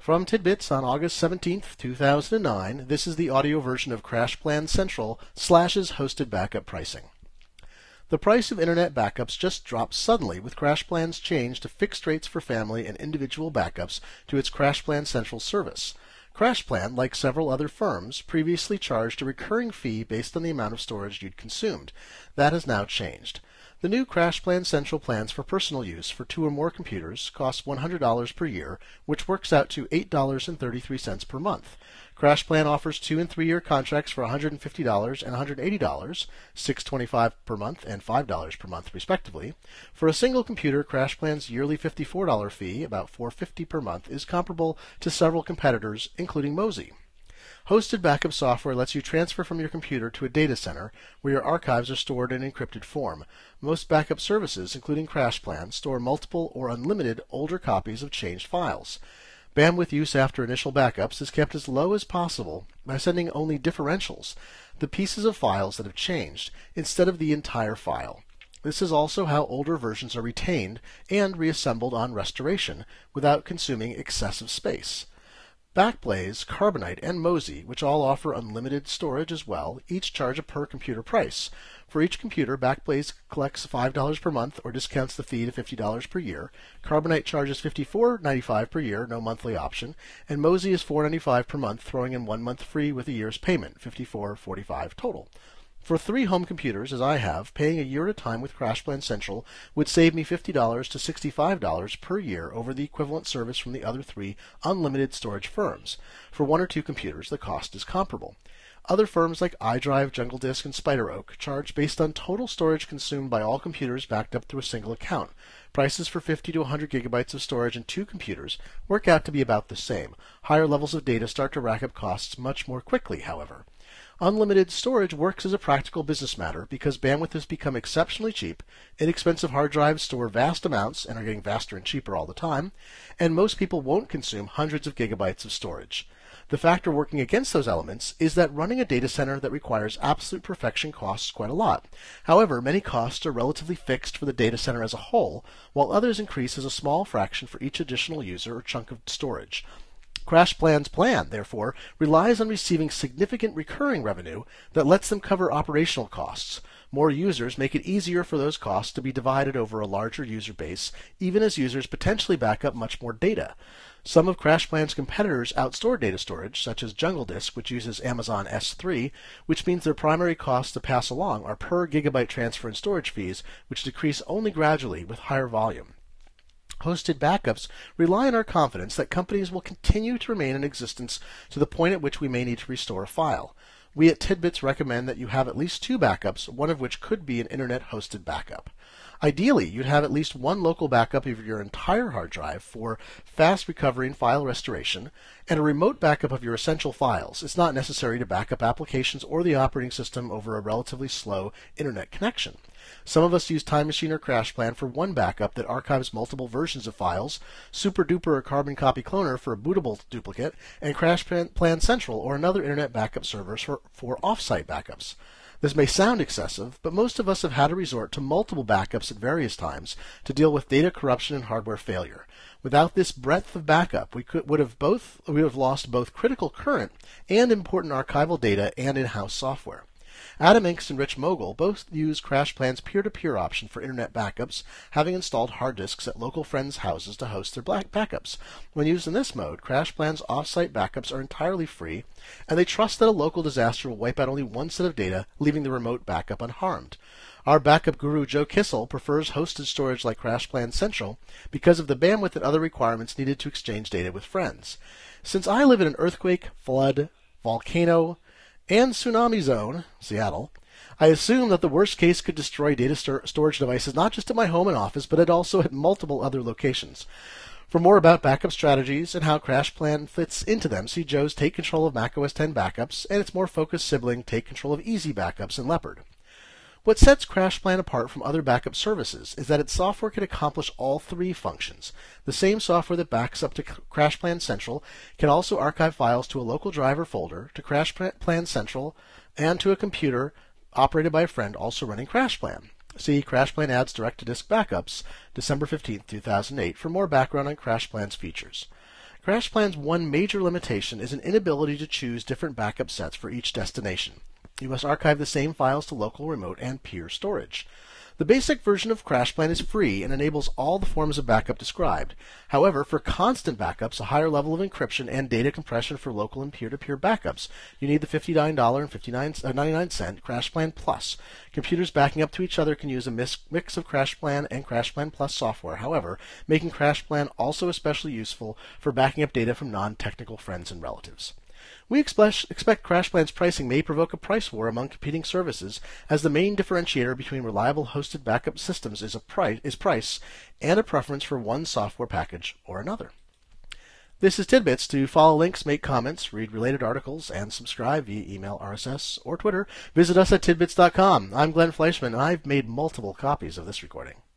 From Tidbits on August 17th, 2009, this is the audio version of CrashPlan Central Slash's hosted backup pricing. The price of internet backups just dropped suddenly with CrashPlan's change to fixed rates for family and individual backups to its CrashPlan Central service. CrashPlan, like several other firms, previously charged a recurring fee based on the amount of storage you'd consumed. That has now changed. The new CrashPlan Central plans for personal use for 2 or more computers cost $100 per year, which works out to $8.33 per month. CrashPlan offers 2- and 3-year contracts for $150 and $180, $625 per month and $5 per month, respectively. For a single computer, CrashPlan's yearly $54 fee, about $450 per month, is comparable to several competitors, including Mozy. Hosted backup software lets you transfer from your computer to a data center where your archives are stored in encrypted form. Most backup services, including CrashPlan, store multiple or unlimited older copies of changed files. Bandwidth use after initial backups is kept as low as possible by sending only differentials, the pieces of files that have changed, instead of the entire file. This is also how older versions are retained and reassembled on restoration without consuming excessive space. Backblaze, Carbonite, and Mozy, which all offer unlimited storage as well, each charge a per-computer price. For each computer, Backblaze collects $5 per month or discounts the fee to $50 per year. Carbonite charges $54.95 per year, no monthly option, and Mozy is $4.95 per month, throwing in 1 month free with a year's payment, $54.45 total. For 3 home computers, as I have, paying a year at a time with CrashPlan Central would save me $50 to $65 per year over the equivalent service from the other 3 unlimited storage firms. For 1 or 2 computers, the cost is comparable. Other firms like iDrive, JungleDisk, and SpiderOak charge based on total storage consumed by all computers backed up through a single account. Prices for 50 to 100 gigabytes of storage in 2 computers work out to be about the same. Higher levels of data start to rack up costs much more quickly, however. Unlimited storage works as a practical business matter because bandwidth has become exceptionally cheap, inexpensive hard drives store vast amounts and are getting faster and cheaper all the time, and most people won't consume hundreds of gigabytes of storage. The factor working against those elements is that running a data center that requires absolute perfection costs quite a lot. However, many costs are relatively fixed for the data center as a whole, while others increase as a small fraction for each additional user or chunk of storage. CrashPlan's plan, therefore, relies on receiving significant recurring revenue that lets them cover operational costs. More users make it easier for those costs to be divided over a larger user base, even as users potentially back up much more data. Some of CrashPlan's competitors outstore data storage, such as JungleDisk, which uses Amazon S3, which means their primary costs to pass along are per gigabyte transfer and storage fees, which decrease only gradually with higher volume. Hosted backups rely on our confidence that companies will continue to remain in existence to the point at which we may need to restore a file. We at Tidbits recommend that you have at least 2 backups, one of which could be an internet-hosted backup. Ideally, you'd have at least 1 local backup of your entire hard drive for fast recovery and file restoration, and a remote backup of your essential files. It's not necessary to back up applications or the operating system over a relatively slow internet connection. Some of us use Time Machine or CrashPlan for 1 backup that archives multiple versions of files, SuperDuper or Carbon Copy Cloner for a bootable duplicate, and CrashPlan Central or another internet backup server for off-site backups. This may sound excessive, but most of us have had to resort to multiple backups at various times to deal with data corruption and hardware failure. Without this breadth of backup, we would have lost both critical current and important archival data and in-house software. Adam Inks and Rich Mogul both use CrashPlan's peer-to-peer option for internet backups, having installed hard disks at local friends' houses to host their backups. When used in this mode, CrashPlan's off-site backups are entirely free, and they trust that a local disaster will wipe out only 1 set of data, leaving the remote backup unharmed. Our backup guru Joe Kissel prefers hosted storage like CrashPlan Central because of the bandwidth and other requirements needed to exchange data with friends. Since I live in an earthquake, flood, volcano, and tsunami zone, Seattle, I assume that the worst case could destroy data storage devices not just at my home and office, but also at multiple other locations. For more about backup strategies and how CrashPlan fits into them, see Joe's Take Control of macOS 10 Backups and its more focused sibling Take Control of Easy Backups in Leopard. What sets CrashPlan apart from other backup services is that its software can accomplish all 3 functions. The same software that backs up to CrashPlan Central can also archive files to a local drive or folder, to CrashPlan Central, and to a computer operated by a friend also running CrashPlan. See CrashPlan adds direct-to-disk backups, December 15, 2008, for more background on CrashPlan's features. CrashPlan's one major limitation is an inability to choose different backup sets for each destination. You must archive the same files to local, remote, and peer storage. The basic version of CrashPlan is free and enables all the forms of backup described. However, for constant backups, a higher level of encryption, and data compression for local and peer-to-peer backups, you need the $59.99 CrashPlan Plus. Computers backing up to each other can use a mix of CrashPlan and CrashPlan Plus software, however, making CrashPlan also especially useful for backing up data from non-technical friends and relatives. We expect CrashPlan's pricing may provoke a price war among competing services, as the main differentiator between reliable hosted backup systems is price and a preference for one software package or another. This is Tidbits. To follow links, make comments, read related articles, and subscribe via email, RSS, or Twitter, visit us at tidbits.com. I'm Glenn Fleischman, and I've made multiple copies of this recording.